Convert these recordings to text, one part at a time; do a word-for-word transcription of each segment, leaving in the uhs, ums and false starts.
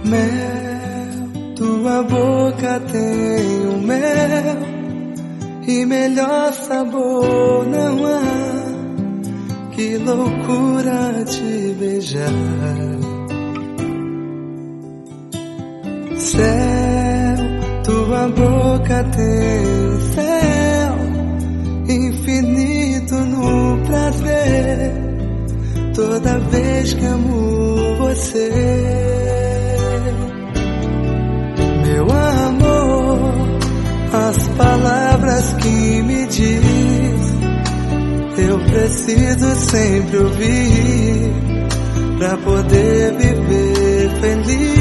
Mel, tua boca tem um mel e melhor sabor não há. Que loucura te beijar. Céu, tua boca tem céu infinito no prazer. Toda vez que amo você, meu amor, as palavras que me diz eu preciso sempre ouvir pra poder viver feliz.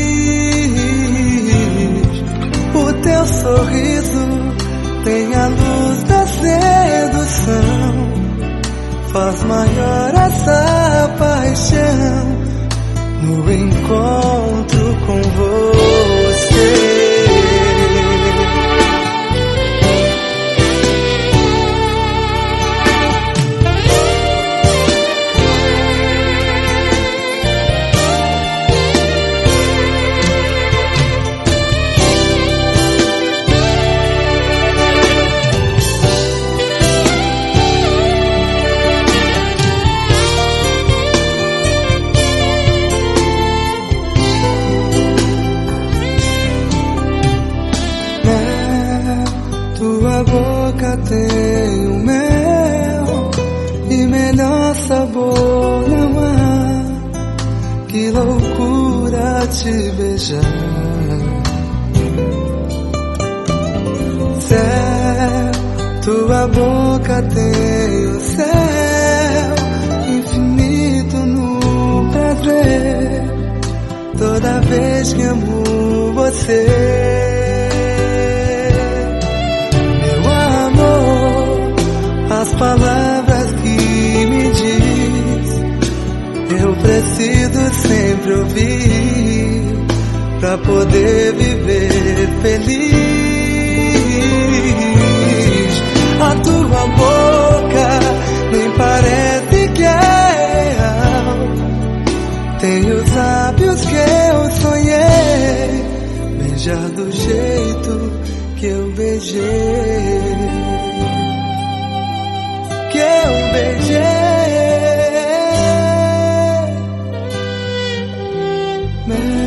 O teu sorriso tem a luz da sedução, faz maior essa paixão no encontro com você. Tua boca tem um mel e melhor sabor não há. Que loucura te beijar. Céu, tua boca tem o céu infinito no prazer. Toda vez que amo você, as palavras que me diz eu preciso sempre ouvir pra poder viver feliz. A tua boca nem parece que é real, tem os lábios que eu sonhei beijar do jeito que eu beijei, que eu beijei.